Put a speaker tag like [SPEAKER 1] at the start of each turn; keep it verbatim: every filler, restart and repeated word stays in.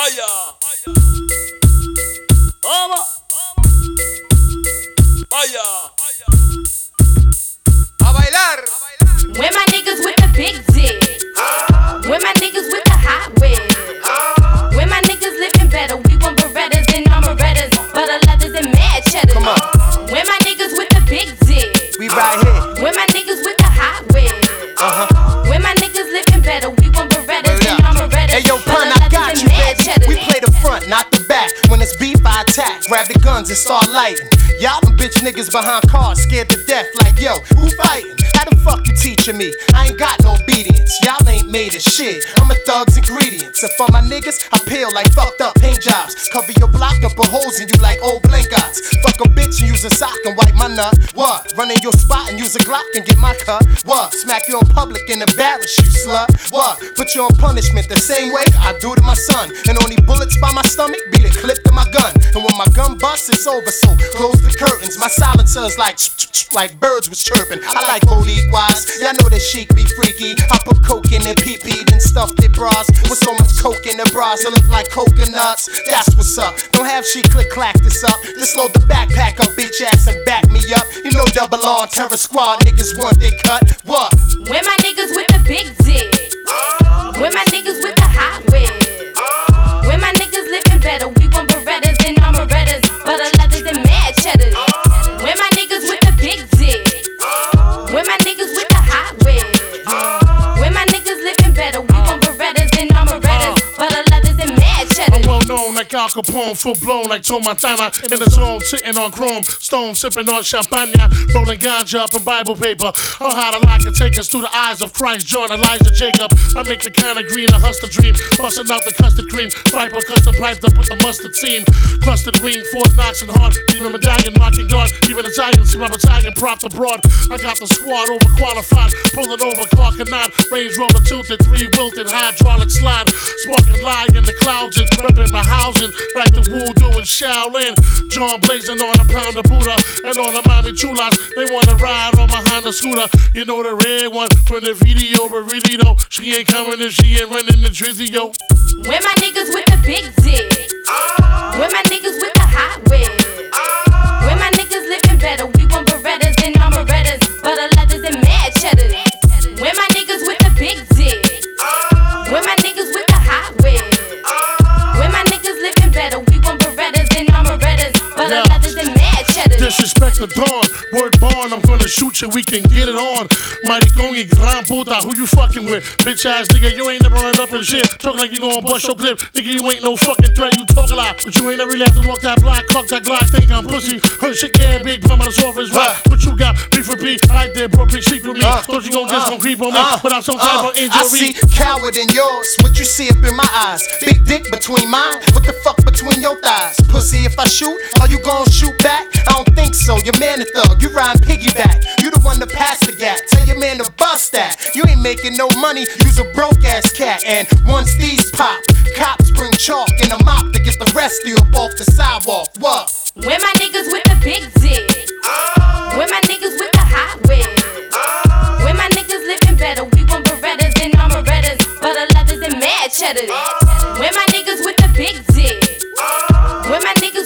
[SPEAKER 1] Vaya. Toma. Vaya.
[SPEAKER 2] A bailar.
[SPEAKER 3] Where my niggas with the big dick? Where my niggas with the hot whip? Where my niggas living better? We want Berettas and Amarettas, butter leathers and mad cheddar.
[SPEAKER 2] Come on.
[SPEAKER 3] Where my niggas with the big dick?
[SPEAKER 2] We right here.
[SPEAKER 3] Where my niggas with the hot whip?
[SPEAKER 2] Uh-huh.
[SPEAKER 3] Where my niggas living better? We want Berettas and Amarettas.
[SPEAKER 2] Hey yo, pun, I got you, baby. We play the front, not the back. When it's beef, I attack. Grab the guns and start lighting. Y'all them bitch niggas behind cars, scared to death. Like yo, who fighting? How the fuck you teaching me? I ain't got no obedience. Y'all ain't made of shit. I'm a thug's ingredients. And for my niggas, I peel like fucked up paint jobs. Cover your block and put holes in you like old blank eyes. Fuck a bitch and use a sock and wipe my nut. What? Run in your spot and use a Glock and get my cut. What? Smack you in public and embarrass you, slut. What? Put you on punishment the same way I do to my son. And only bullets by my stomach be the clip to my gun. And when my gun busts, it's over, so close the curtains. My silencer's like like birds was chirping. I like holy wise. Y'all know that chic be freaky. I put coke in their pee-pee, then stuffed their bras. With so much coke in their bras, it look like coconuts. That's what's up. Don't have she click clack this up. Just load the backpack up, bitch ass, and back me up. You know double R terror squad niggas want they cut. What?
[SPEAKER 3] Where my niggas with the big dick? Where my niggas with the hot whip? Where my niggas living better? We want Berettas and Amarettas, butter leathers and mad cheddar. Where my niggas with the big dick? Where my niggas with the hot whip? Where my niggas living better? We want Berettas and Amarettas, butter leathers and mad cheddar.
[SPEAKER 4] I'm well known like Al Capone, full blown like Tom Montana. In the zone, sitting on chrome, stone sipping on champagne, rolling ganja up in Bible paper. Oh, how the light can take us through the eyes of Christ, John, Elijah, Jacob. I make the kind of green, a hustler dream, busting out the custard cream, viper custard piped up with the mustard team. Clustered wing, Fort Knox and hard, demon medallion, locking guard. Even Italians see my battalion propped abroad. I got the squad overqualified, pulling over Clark and not. Range Rover tilted, three wilted, hydraulic slide, sparking lie in the clouds and repping my housing like the voodoo and Shaolin. John blazing on a pound of Buddha and all the mommy chulas. They wanna ride on my Honda scooter. You know the red one from the video, but really though, she ain't coming if she ain't running the drizzy, yo.
[SPEAKER 3] Where my niggas with the big dick? Where my niggas with the hot whip? Where my niggas living better? We want Berettas and Amarettas, butter leathers and mad cheddar. Where my niggas with the big dick? Where my niggas with the hot whip? Where my niggas living better? We want Berettas and Amarettas, butter leathers and mad cheddar.
[SPEAKER 4] Disrespect the dawn, word born, I'm gonna shoot you, we can get it on. Maricón y gran puta, who you fucking with? Bitch ass nigga, you ain't never run up and shit. Talk like you gon' bust your clip. Nigga, you ain't no fucking threat, you talk a lot. But you ain't never really have to walk that block, cock that Glock, think I'm pussy. Her shit get big, from the surface, right? What you got, beef for beef, I did, bro, big shit with me.
[SPEAKER 2] Uh,
[SPEAKER 4] Thought you gon' just
[SPEAKER 2] uh,
[SPEAKER 4] gon' creep on me,
[SPEAKER 2] uh,
[SPEAKER 4] without some type
[SPEAKER 2] uh,
[SPEAKER 4] of injury.
[SPEAKER 2] I see coward in yours, what you see up in my eyes. Big dick between mine, what the fuck between your thighs? Pussy, if I shoot, are you gon' shoot back? I don't think so, your man a thug, you rhyme piggyback. You the one to pass the gap, tell your man to bust that. You ain't making no money, use a broke ass cat. And once these pop, cops bring chalk and a mop to get the rest of you up off the sidewalk. What?
[SPEAKER 3] Where my niggas with the big dick? Where my niggas with the hot whip? Where my niggas living better? We want Berettas and Amarettas, butter leathers and mad cheddar. Where my niggas with the big dick? Where my niggas